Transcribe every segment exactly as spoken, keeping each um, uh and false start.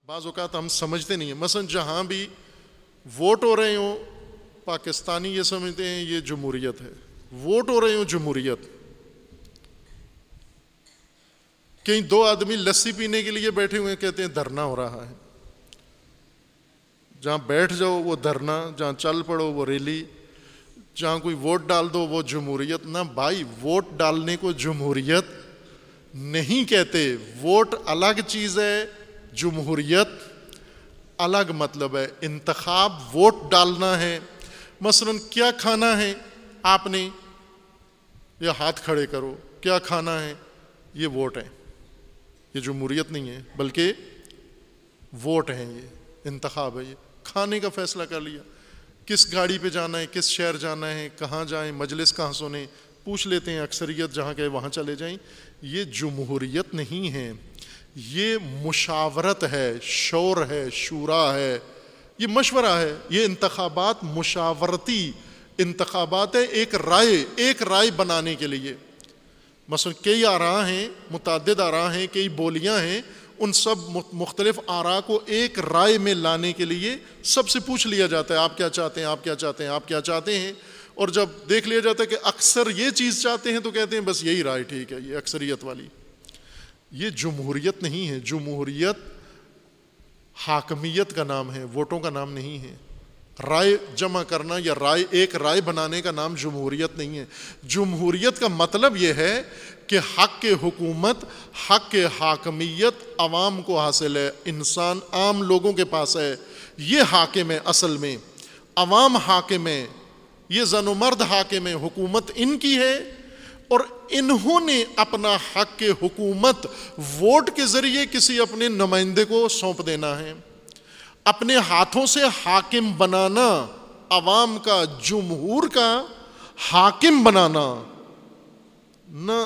بعض اوقات ہم سمجھتے نہیں ہیں. مثلا جہاں بھی ووٹ ہو رہے ہوں پاکستانی یہ سمجھتے ہیں یہ جمہوریت ہے. ووٹ ہو رہے ہوں جمہوریت. کہیں دو آدمی لسی پینے کے لیے بیٹھے ہوئے کہتے ہیں دھرنا ہو رہا ہے. جہاں بیٹھ جاؤ وہ دھرنا, جہاں چل پڑو وہ ریلی, جہاں کوئی ووٹ ڈال دو وہ جمہوریت. نہ بھائی, ووٹ ڈالنے کو جمہوریت نہیں کہتے. ووٹ الگ چیز ہے, جمہوریت الگ مطلب ہے. انتخاب ووٹ ڈالنا ہے. مثلا کیا کھانا ہے آپ نے, یا ہاتھ کھڑے کرو, کیا کھانا ہے, یہ ووٹ ہے. یہ جمہوریت نہیں ہے بلکہ ووٹ ہیں, یہ انتخاب ہے. یہ کھانے کا فیصلہ کر لیا, کس گاڑی پہ جانا ہے, کس شہر جانا ہے, کہاں جائیں, مجلس کہاں سنیں, پوچھ لیتے ہیں اکثریت جہاں گئے وہاں چلے جائیں. یہ جمہوریت نہیں ہے, یہ مشاورت ہے, شور ہے, شورا ہے, یہ مشورہ ہے. یہ انتخابات مشاورتی انتخابات ہے, ایک رائے ایک رائے بنانے کے لیے. مثلا کئی آراء ہیں, متعدد آراء ہیں, کئی بولیاں ہیں, ان سب مختلف آراء کو ایک رائے میں لانے کے لیے سب سے پوچھ لیا جاتا ہے آپ کیا چاہتے ہیں, آپ کیا چاہتے ہیں, آپ کیا چاہتے ہیں. اور جب دیکھ لیا جاتا ہے کہ اکثر یہ چیز چاہتے ہیں تو کہتے ہیں بس یہی رائے ٹھیک ہے, یہ اکثریت والی. یہ جمہوریت نہیں ہے. جمہوریت حاکمیت کا نام ہے, ووٹوں کا نام نہیں ہے. رائے جمع کرنا یا رائے ایک رائے بنانے کا نام جمہوریت نہیں ہے. جمہوریت کا مطلب یہ ہے کہ حق کے حکومت, حق کے حاکمیت عوام کو حاصل ہے, انسان عام لوگوں کے پاس ہے. یہ حاکم ہے, اصل میں عوام حاکم ہے, یہ زن و مرد حاکم ہے, حکومت ان کی ہے. اور انہوں نے اپنا حق کے حکومت ووٹ کے ذریعے کسی اپنے نمائندے کو سونپ دینا ہے, اپنے ہاتھوں سے حاکم بنانا, عوام کا, جمہور کا حاکم بنانا. نہ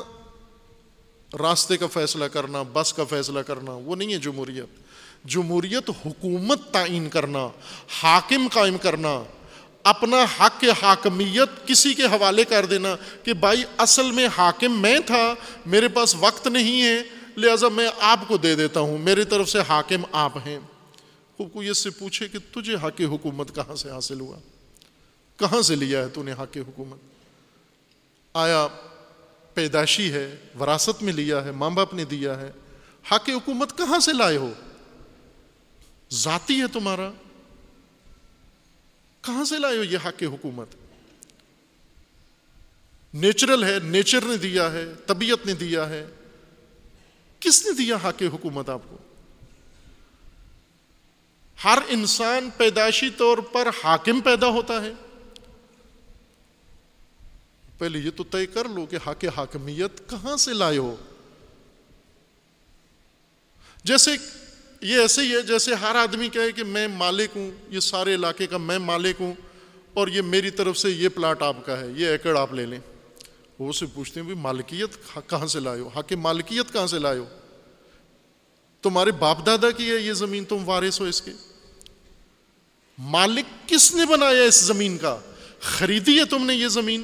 راستے کا فیصلہ کرنا, بس کا فیصلہ کرنا, وہ نہیں ہے جمہوریت. جمہوریت حکومت تعین کرنا, حاکم قائم کرنا, اپنا حق کے حاکمیت کسی کے حوالے کر دینا کہ بھائی اصل میں حاکم میں تھا, میرے پاس وقت نہیں ہے, لہذا میں آپ کو دے دیتا ہوں, میری طرف سے حاکم آپ ہیں. کوئی اس سے پوچھے کہ تجھے حق حکومت کہاں سے حاصل ہوا, کہاں سے لیا ہے تو نے حق حکومت؟ آیا پیدائشی ہے, وراثت میں لیا ہے, ماں باپ نے دیا ہے؟ حق حکومت کہاں سے لائے ہو؟ ذاتی ہے تمہارا, کہاں سے لائے ہو یہ حق حکومت؟ نیچرل ہے, نیچر نے دیا ہے, طبیعت نے دیا ہے. کس نے دیا حق حکومت آپ کو؟ ہر انسان پیدائشی طور پر حاکم پیدا ہوتا ہے. پہلے یہ تو طے کر لو کہ حق حاکمیت کہاں سے لائے ہو. جیسے یہ ایسے ہی ہے جیسے ہر آدمی کہے کہ میں مالک ہوں, یہ سارے علاقے کا میں مالک ہوں, اور یہ میری طرف سے یہ پلاٹ آپ کا ہے, یہ ایکڑ آپ لے لیں. وہ سے پوچھتے ہیں بھی مالکیت کہاں سے لائے ہو, حق مالکیت کہاں سے لائے ہو؟ تمہارے باپ دادا کی ہے یہ زمین, تم وارث ہو اس کے. مالک کس نے بنایا اس زمین کا؟ خریدی ہے تم نے یہ زمین,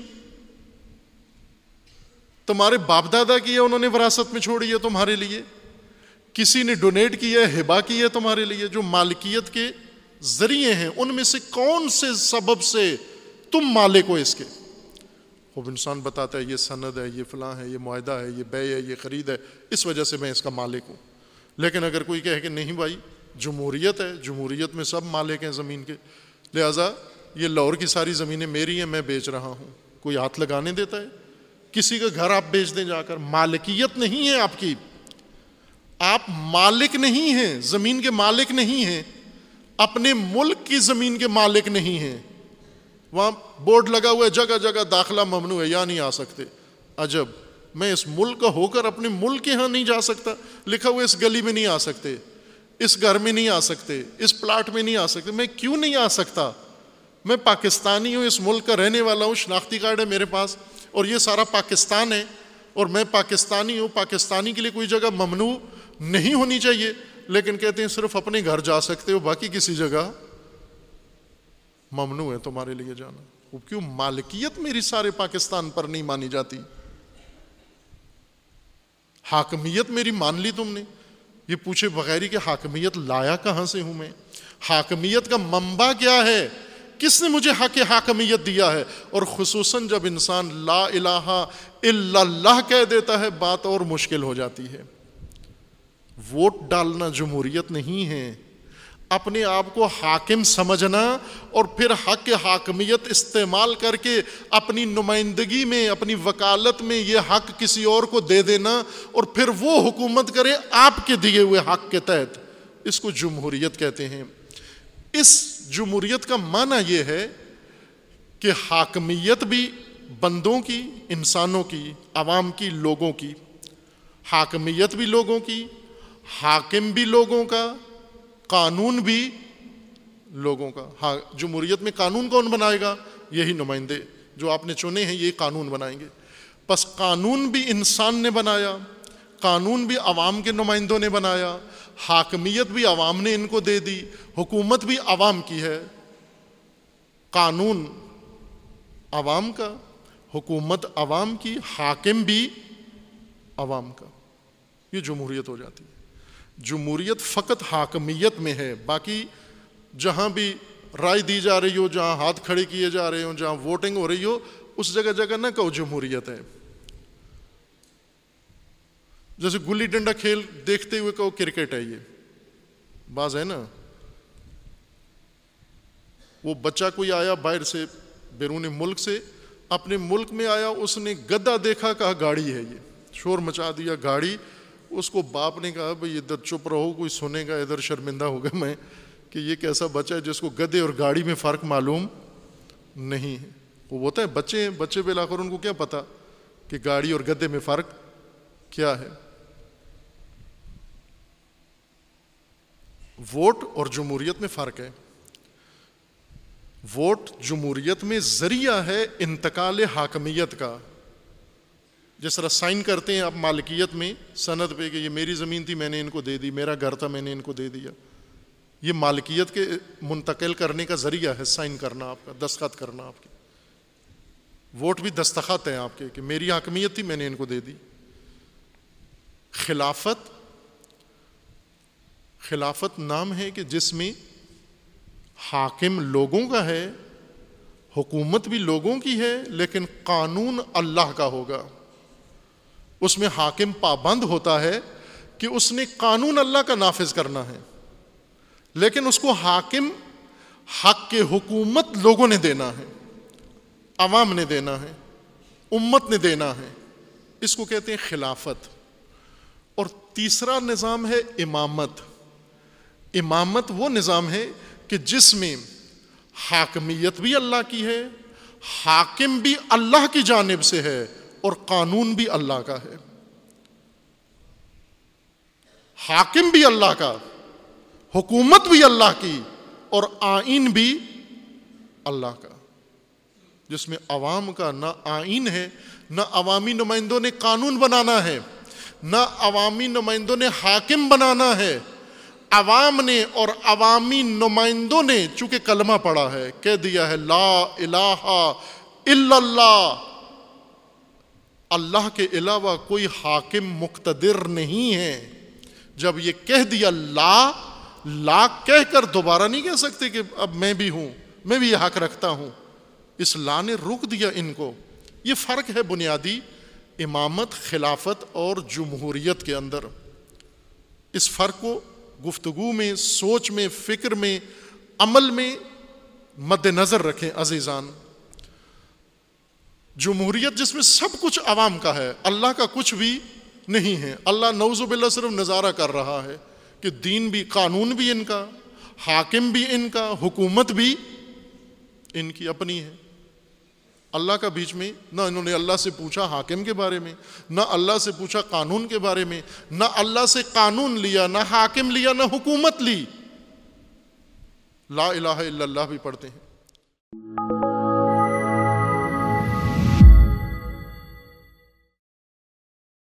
تمہارے باپ دادا کی ہے, انہوں نے وراثت میں چھوڑی ہے تمہارے لیے, کسی نے ڈونیٹ کی ہے, ہبہ کی ہے تمہارے لیے. جو مالکیت کے ذریعے ہیں ان میں سے کون سے سبب سے تم مالک ہو اس کے؟ خوب انسان بتاتا ہے یہ سند ہے, یہ فلاں ہے, یہ معاہدہ ہے, یہ بے ہے, یہ خرید ہے, اس وجہ سے میں اس کا مالک ہوں. لیکن اگر کوئی کہے کہ نہیں بھائی جمہوریت ہے, جمہوریت میں سب مالک ہیں زمین کے, لہٰذا یہ لاہور کی ساری زمینیں میری ہیں, میں بیچ رہا ہوں, کوئی ہاتھ لگانے دیتا ہے؟ کسی کا گھر آپ بیچ دیں جا کر, مالکیت نہیں ہے آپ کی. آپ مالک نہیں ہیں, زمین کے مالک نہیں ہیں, اپنے ملک کی زمین کے مالک نہیں ہیں. وہاں بورڈ لگا ہوا ہے جگہ جگہ داخلہ ممنوع ہے, یا نہیں آ سکتے. عجب, میں اس ملک کا ہو کر اپنے ملک کے ہاں نہیں جا سکتا؟ لکھا ہوا اس گلی میں نہیں آ سکتے, اس گھر میں نہیں آ سکتے, اس پلاٹ میں نہیں آ سکتے. میں کیوں نہیں آ سکتا؟ میں پاکستانی ہوں, اس ملک کا رہنے والا ہوں, شناختی کارڈ ہے میرے پاس, اور یہ سارا پاکستان ہے, اور میں پاکستانی ہوں. پاکستانی کے لیے کوئی جگہ ممنوع نہیں ہونی چاہیے, لیکن کہتے ہیں صرف اپنے گھر جا سکتے ہو, باقی کسی جگہ ممنوع ہے تمہارے لیے جانا. وہ کیوں؟ مالکیت میری سارے پاکستان پر نہیں مانی جاتی, حاکمیت میری مان لی تم نے. یہ پوچھے بغیر ہی کہ حاکمیت لایا کہاں سے ہوں میں، حاکمیت کا منبع کیا ہے، کس نے مجھے حق حاکمیت دیا ہے؟ اور خصوصاً جب انسان لا الہ الا اللہ کہہ دیتا ہے بات اور مشکل ہو جاتی ہے۔ ووٹ ڈالنا جمہوریت نہیں ہے، اپنے آپ کو حاکم سمجھنا اور پھر حق حاکمیت استعمال کر کے اپنی نمائندگی میں، اپنی وکالت میں یہ حق کسی اور کو دے دینا اور پھر وہ حکومت کرے آپ کے دیے ہوئے حق کے تحت، اس کو جمہوریت کہتے ہیں۔ اس جمہوریت کا معنی یہ ہے کہ حاکمیت بھی بندوں کی، انسانوں کی، عوام کی، لوگوں کی، حاکمیت بھی لوگوں کی، حاکم بھی لوگوں کا، قانون بھی لوگوں کا۔ ہاں، جمہوریت میں قانون کون بنائے گا؟ یہی نمائندے جو آپ نے چنے ہیں، یہ قانون بنائیں گے۔ پس قانون بھی انسان نے بنایا، قانون بھی عوام کے نمائندوں نے بنایا، حاکمیت بھی عوام نے ان کو دے دی، حکومت بھی عوام کی ہے، قانون عوام کا، حکومت عوام کی، حاکم بھی عوام کا۔ یہ جمہوریت ہو جاتی ہے۔ جمہوریت فقط حاکمیت میں ہے، باقی جہاں بھی رائے دی جا رہی ہو، جہاں ہاتھ کھڑے کیے جا رہے ہوں، جہاں ووٹنگ ہو رہی ہو، اس جگہ جگہ نہ کہو جمہوریت ہے۔ جیسے گلی ڈنڈا کھیل دیکھتے ہوئے کہو کرکٹ ہے، یہ باز ہے نا۔ وہ بچہ کوئی آیا باہر سے، بیرون ملک سے، اپنے ملک میں آیا، اس نے گدا دیکھا، کہا گاڑی ہے، یہ شور مچا دیا گاڑی۔ اس کو باپ نے کہا بھئی ادھر چپ رہو، کوئی سنے گا ادھر شرمندہ ہوگا میں کہ یہ کیسا بچہ ہے جس کو گدے اور گاڑی میں فرق معلوم نہیں ہے۔ وہ ہوتا ہے بچے ہیں، بچے بالآخر ان کو کیا پتا کہ گاڑی اور گدے میں فرق کیا ہے۔ ووٹ اور جمہوریت میں فرق ہے۔ ووٹ جمہوریت میں ذریعہ ہے انتقال حاکمیت کا، جس طرح سائن کرتے ہیں آپ مالکیت میں سند پہ کہ یہ میری زمین تھی، میں نے ان کو دے دی، میرا گھر تھا، میں نے ان کو دے دیا۔ یہ مالکیت کے منتقل کرنے کا ذریعہ ہے، سائن کرنا آپ کا، دستخط کرنا آپ کے۔ ووٹ بھی دستخط ہیں آپ کے کہ میری حاکمیت تھی، میں نے ان کو دے دی۔ خلافت، خلافت نام ہے کہ جس میں حاکم لوگوں کا ہے، حکومت بھی لوگوں کی ہے، لیکن قانون اللہ کا ہوگا۔ اس میں حاکم پابند ہوتا ہے کہ اس نے قانون اللہ کا نافذ کرنا ہے، لیکن اس کو حاکم حق کے حکومت لوگوں نے دینا ہے، عوام نے دینا ہے، امت نے دینا ہے۔ اس کو کہتے ہیں خلافت۔ اور تیسرا نظام ہے امامت۔ امامت وہ نظام ہے کہ جس میں حاکمیت بھی اللہ کی ہے، حاکم بھی اللہ کی جانب سے ہے، اور قانون بھی اللہ کا ہے۔ حاکم بھی اللہ کا، حکومت بھی اللہ کی، اور آئین بھی اللہ کا، جس میں عوام کا نہ آئین ہے، نہ عوامی نمائندوں نے قانون بنانا ہے، نہ عوامی نمائندوں نے حاکم بنانا ہے۔ عوام نے اور عوامی نمائندوں نے چونکہ کلمہ پڑھا ہے، کہہ دیا ہے لا الہ الا اللہ، اللہ کے علاوہ کوئی حاکم مقتدر نہیں ہے۔ جب یہ کہہ دیا لا، لا کہہ کر دوبارہ نہیں کہہ سکتے کہ اب میں بھی ہوں، میں بھی یہ حق رکھتا ہوں۔ اس لا نے روک دیا ان کو۔ یہ فرق ہے بنیادی امامت، خلافت اور جمہوریت کے اندر۔ اس فرق کو گفتگو میں، سوچ میں، فکر میں، عمل میں مد نظر رکھیں عزیزان۔ جمہوریت جس میں سب کچھ عوام کا ہے، اللہ کا کچھ بھی نہیں ہے۔ اللہ نعوذ باللہ صرف نظارہ کر رہا ہے کہ دین بھی، قانون بھی ان کا، حاکم بھی ان کا، حکومت بھی ان کی اپنی ہے۔ اللہ کا بیچ میں نہ انہوں نے اللہ سے پوچھا حاکم کے بارے میں، نہ اللہ سے پوچھا قانون کے بارے میں، نہ اللہ سے قانون لیا، نہ حاکم لیا، نہ حکومت لی۔ لا الہ الا اللہ بھی پڑھتے ہیں،